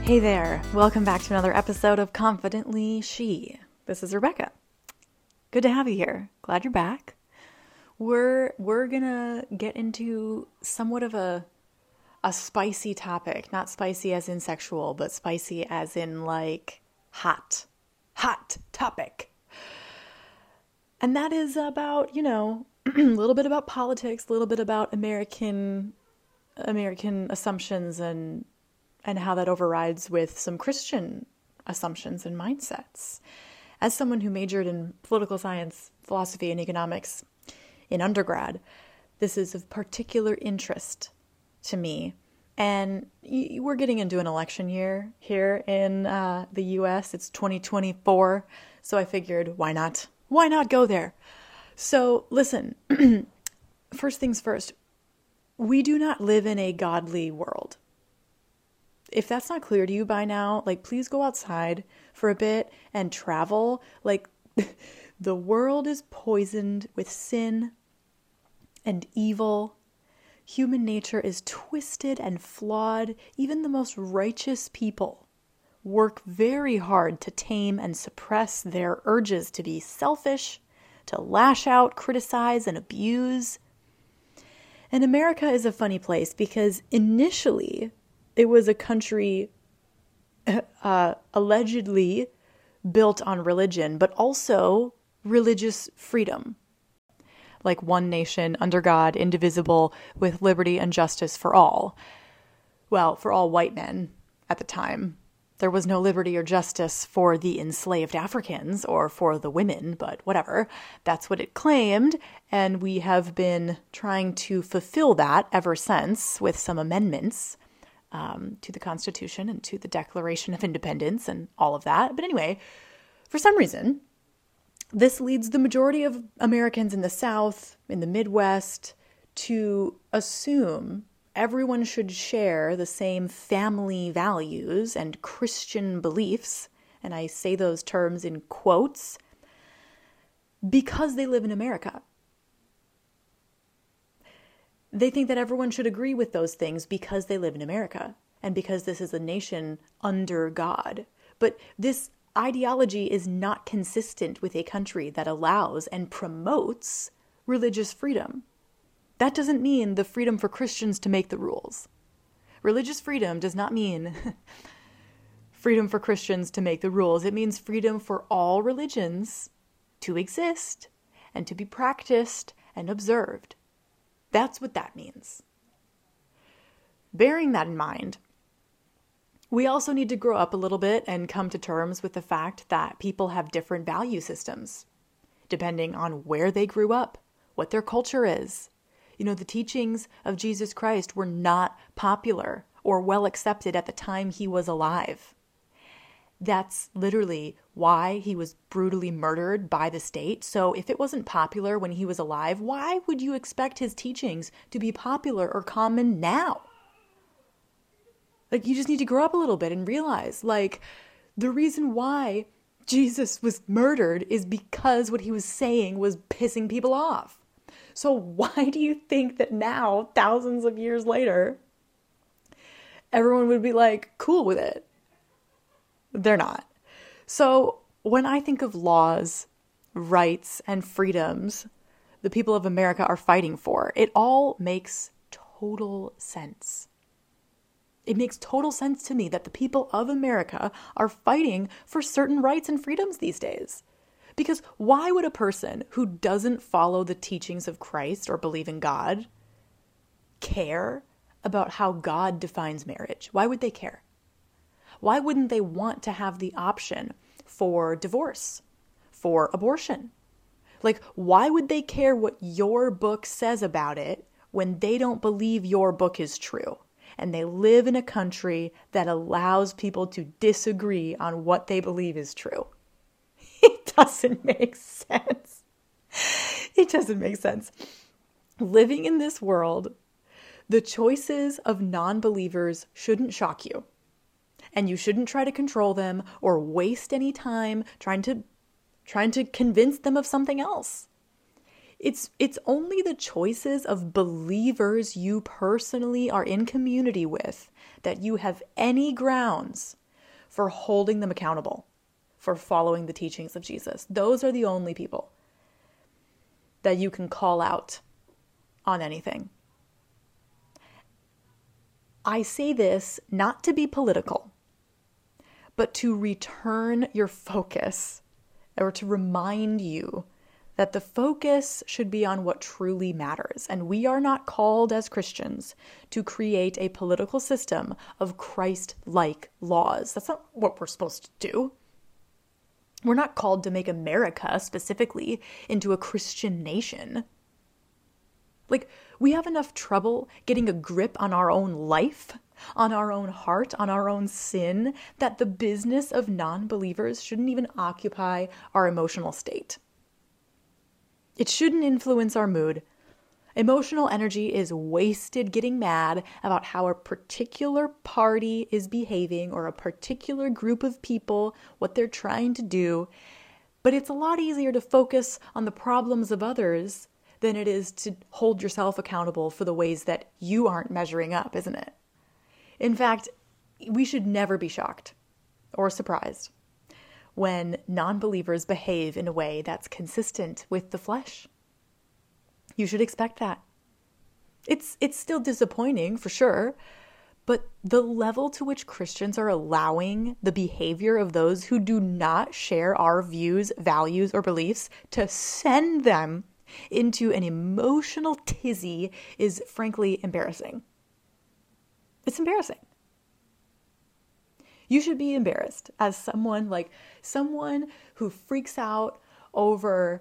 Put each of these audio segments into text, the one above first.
Hey there, welcome back to another episode of Confidently She. This is Rebecca. Good to have you here. Glad you're back. We're gonna get into somewhat of a spicy topic. Not spicy as in sexual, but spicy as in like hot topic. And that is about, a little bit about politics, a little bit about American assumptions and how that overrides with some Christian assumptions and mindsets. As someone who majored in political science, philosophy, and economics in undergrad, this is of particular interest to me. And we're getting into an election year here in the US. It's 2024, so I figured, why not? Why not go there? So listen, first things first, we do not live in a godly world. If that's not clear to you by now, please go outside for a bit and travel. The world is poisoned with sin and evil. Human nature is twisted and flawed. Even the most righteous people work very hard to tame and suppress their urges to be selfish, to lash out, criticize, and abuse. And America is a funny place because initially it was a country allegedly built on religion, but also religious freedom. Like one nation under God, indivisible, with liberty and justice for all. Well, for all white men at the time. There was no liberty or justice for the enslaved Africans or for the women, but whatever. That's what it claimed, and we have been trying to fulfill that ever since with some amendments to the Constitution and to the Declaration of Independence and all of that. But anyway, for some reason, this leads the majority of Americans in the South, in the Midwest, to assume everyone should share the same family values and Christian beliefs, and I say those terms in quotes, because they live in America. They think that everyone should agree with those things because they live in America and because this is a nation under God. But this ideology is not consistent with a country that allows and promotes religious freedom. That doesn't mean the freedom for Christians to make the rules. Religious freedom does not mean freedom for Christians to make the rules. It means freedom for all religions to exist and to be practiced and observed. That's what that means. Bearing that in mind, we also need to grow up a little bit and come to terms with the fact that people have different value systems, depending on where they grew up, what their culture is. The teachings of Jesus Christ were not popular or well accepted at the time he was alive. That's literally why he was brutally murdered by the state. So if it wasn't popular when he was alive, why would you expect his teachings to be popular or common now? You just need to grow up a little bit and realize, the reason why Jesus was murdered is because what he was saying was pissing people off. So why do you think that now, thousands of years later, everyone would be cool with it? They're not. So when I think of laws, rights, and freedoms the people of America are fighting for, it all makes total sense. It makes total sense to me that the people of America are fighting for certain rights and freedoms these days. Because why would a person who doesn't follow the teachings of Christ or believe in God care about how God defines marriage? Why would they care? Why wouldn't they want to have the option for divorce, for abortion? Why would they care what your book says about it when they don't believe your book is true? And they live in a country that allows people to disagree on what they believe is true. It doesn't make sense. It doesn't make sense. Living in this world, the choices of non-believers shouldn't shock you. And you shouldn't try to control them or waste any time trying to convince them of something else. It's only the choices of believers you personally are in community with that you have any grounds for holding them accountable, for following the teachings of Jesus. Those are the only people that you can call out on anything. I say this not to be political, but to return your focus, or to remind you that the focus should be on what truly matters. And we are not called as Christians to create a political system of Christ-like laws. That's not what we're supposed to do. We're not called to make America specifically into a Christian nation. Like, we have enough trouble getting a grip on our own life, on our own heart, on our own sin, that the business of non-believers shouldn't even occupy our emotional state. It shouldn't influence our mood. Emotional energy is wasted getting mad about how a particular party is behaving or a particular group of people, what they're trying to do. But it's a lot easier to focus on the problems of others than it is to hold yourself accountable for the ways that you aren't measuring up, isn't it? In fact, we should never be shocked or surprised when non-believers behave in a way that's consistent with the flesh. You should expect that. It's still disappointing, for sure, but the level to which Christians are allowing the behavior of those who do not share our views, values, or beliefs to send them into an emotional tizzy is frankly embarrassing. It's embarrassing. You should be embarrassed as someone who freaks out over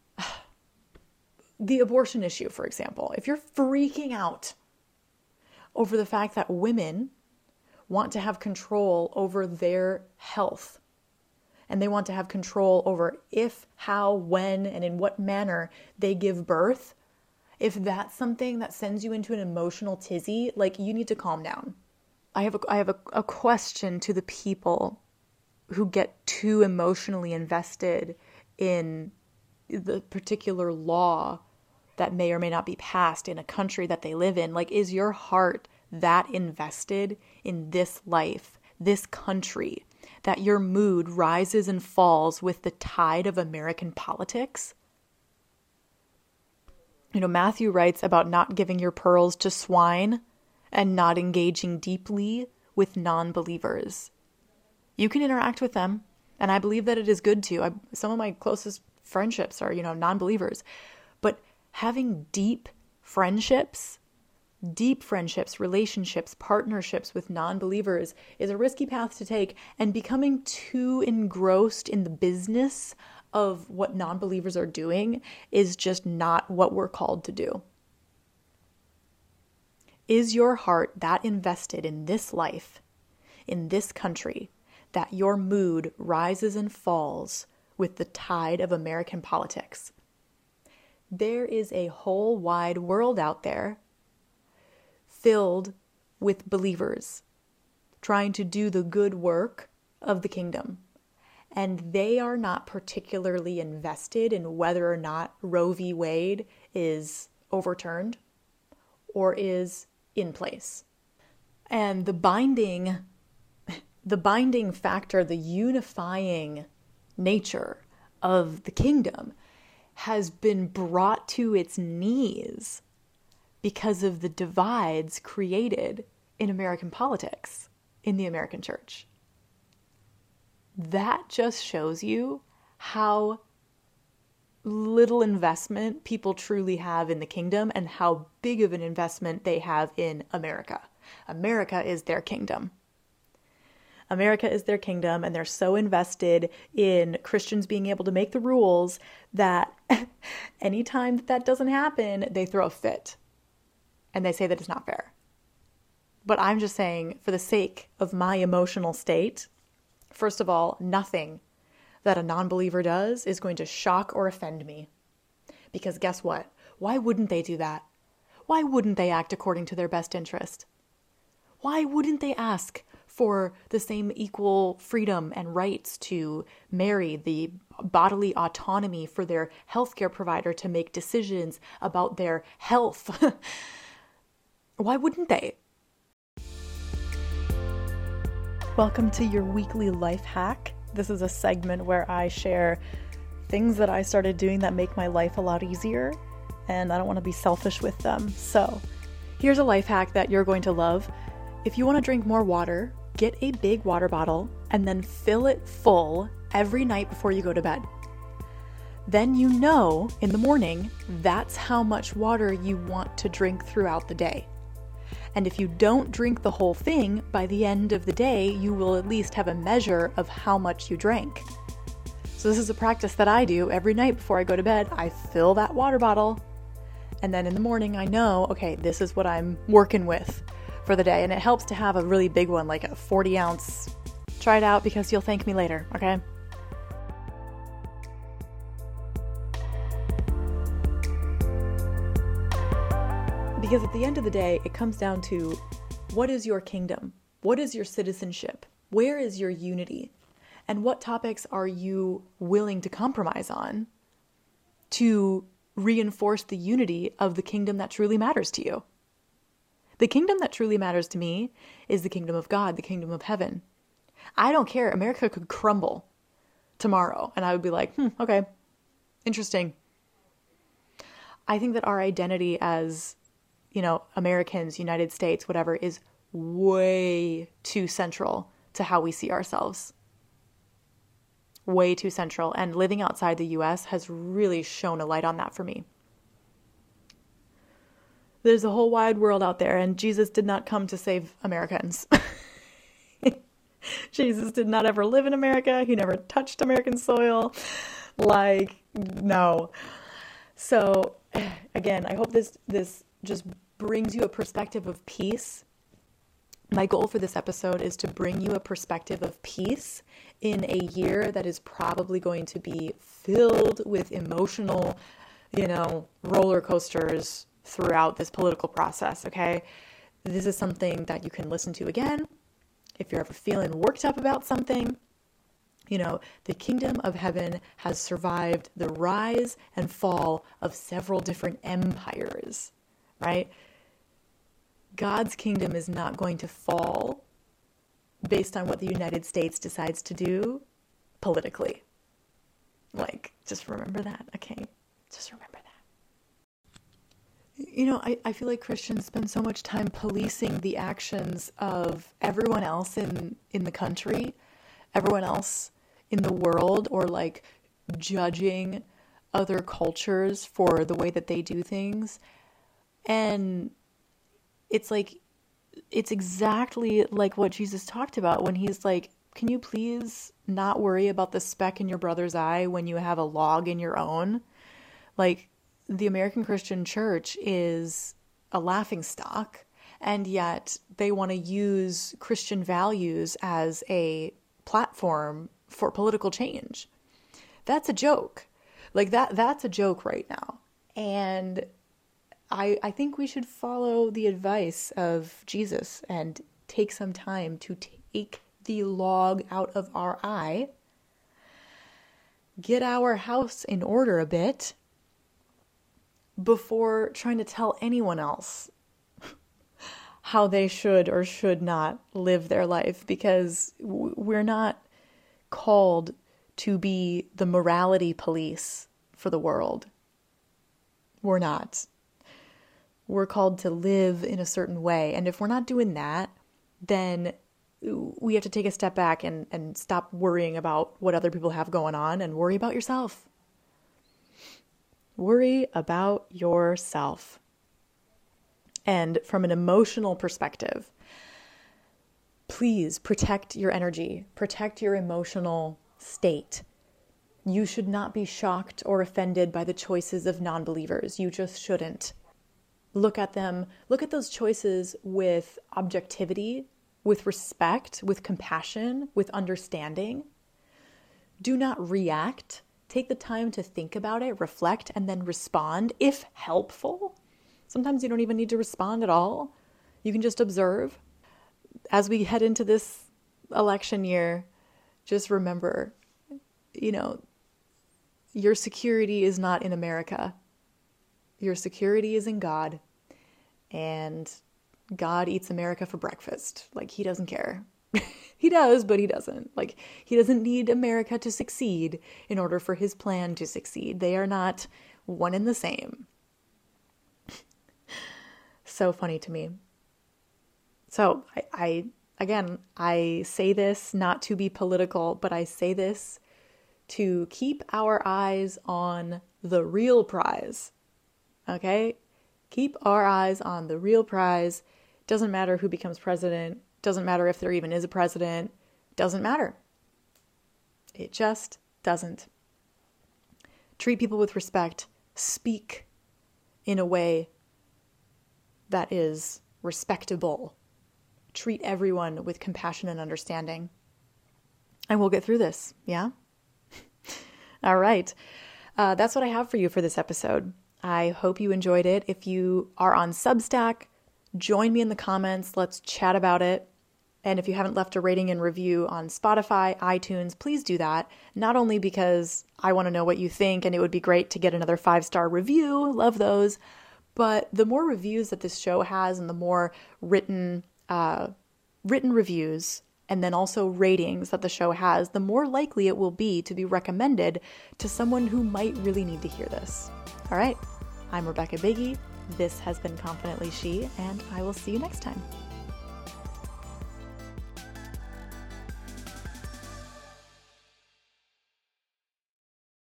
the abortion issue, for example. If you're freaking out over the fact that women want to have control over their health, and they want to have control over if, how, when, and in what manner they give birth, if that's something that sends you into an emotional tizzy, like, you need to calm down. I have a question to the people who get too emotionally invested in the particular law that may or may not be passed in a country that they live in. Like, is your heart that invested in this life, this country, that your mood rises and falls with the tide of American politics? You know, Matthew writes about not giving your pearls to swine and not engaging deeply with non-believers. You can interact with them, and I believe that it is good to. Some of my closest friendships are, non-believers. But having deep friendships, relationships, partnerships with non-believers is a risky path to take, and becoming too engrossed in the business of what non-believers are doing is just not what we're called to do. Is your heart that invested in this life, in this country, that your mood rises and falls with the tide of American politics? There is a whole wide world out there filled with believers trying to do the good work of the kingdom. And they are not particularly invested in whether or not Roe v. Wade is overturned or is in place. And the binding factor, the unifying nature of the kingdom has been brought to its knees because of the divides created in American politics, in the American church. That just shows you how little investment people truly have in the kingdom and how big of an investment they have in America. America is their kingdom. America is their kingdom, and they're so invested in Christians being able to make the rules that anytime that doesn't happen, they throw a fit and they say that it's not fair. But I'm just saying, for the sake of my emotional state, first of all, nothing that a non-believer does is going to shock or offend me. Because guess what? Why wouldn't they do that? Why wouldn't they act according to their best interest? Why wouldn't they ask for the same equal freedom and rights to marry, the bodily autonomy for their healthcare provider to make decisions about their health. Why wouldn't they? Welcome to your weekly life hack. This is a segment where I share things that I started doing that make my life a lot easier, and I don't want to be selfish with them. So here's a life hack that you're going to love. If you want to drink more water, get a big water bottle and then fill it full every night before you go to bed. Then you know in the morning that's how much water you want to drink throughout the day. And if you don't drink the whole thing, by the end of the day, you will at least have a measure of how much you drank. So this is a practice that I do every night before I go to bed. I fill that water bottle, and then in the morning I know, okay, this is what I'm working with for the day. And it helps to have a really big one, like a 40 ounce. Try it out because you'll thank me later, okay? Because at the end of the day, it comes down to, what is your kingdom? What is your citizenship? Where is your unity? And what topics are you willing to compromise on to reinforce the unity of the kingdom that truly matters to you? The kingdom that truly matters to me is the kingdom of God, the kingdom of heaven. I don't care. America could crumble tomorrow, and I would be like, okay, interesting. I think that our identity as, Americans, United States, whatever, is way too central to how we see ourselves. Way too central. And living outside the US has really shone a light on that for me. There's a whole wide world out there, and Jesus did not come to save Americans. Jesus did not ever live in America. He never touched American soil. No. So, again, I hope this just brings you a perspective of peace. My goal for this episode is to bring you a perspective of peace in a year that is probably going to be filled with emotional, roller coasters throughout this political process, okay? This is something that you can listen to again if you're ever feeling worked up about something. The kingdom of heaven has survived the rise and fall of several different empires, right? God's kingdom is not going to fall based on what the United States decides to do politically. Just remember that, okay? Just remember that. I feel like Christians spend so much time policing the actions of everyone else in the country, everyone else in the world, or judging other cultures for the way that they do things. And it's exactly like what Jesus talked about when he's like, can you please not worry about the speck in your brother's eye when you have a log in your own? The American Christian church is a laughingstock, and yet they want to use Christian values as a platform for political change. That's a joke. That's a joke right now. And I think we should follow the advice of Jesus and take some time to take the log out of our eye, get our house in order a bit before trying to tell anyone else how they should or should not live their life, because we're not called to be the morality police for the world. We're not. We're called to live in a certain way. And if we're not doing that, then we have to take a step back and stop worrying about what other people have going on and worry about yourself. Worry about yourself. And from an emotional perspective, please protect your energy, protect your emotional state. You should not be shocked or offended by the choices of non-believers. You just shouldn't. Look at them, look at those choices with objectivity, with respect, with compassion, with understanding. Do not react. Take the time to think about it, reflect, and then respond if helpful. Sometimes you don't even need to respond at all. You can just observe. as we head into this election year, just remember, your security is not in America. Your security is in God. And God eats America for breakfast. Like, he doesn't care. He does, but he doesn't. Like, he doesn't need America to succeed in order for his plan to succeed. They are not one and the same. So funny to me. So I say this not to be political, but I say this to keep our eyes on the real prize. Okay? Keep our eyes on the real prize. Doesn't matter who becomes president. Doesn't matter if there even is a president. Doesn't matter. It just doesn't. Treat people with respect. Speak in a way that is respectable. Treat everyone with compassion and understanding. And we'll get through this, yeah? All right. That's what I have for you for this episode. I hope you enjoyed it. If you are on Substack, join me in the comments. Let's chat about it. And if you haven't left a rating and review on Spotify, iTunes, please do that. Not only because I want to know what you think and it would be great to get another 5-star review, love those, but the more reviews that this show has and the more written reviews and then also ratings that the show has, the more likely it will be to be recommended to someone who might really need to hear this. All right, I'm Rebecca Biggie. This has been Confidently She, and I will see you next time.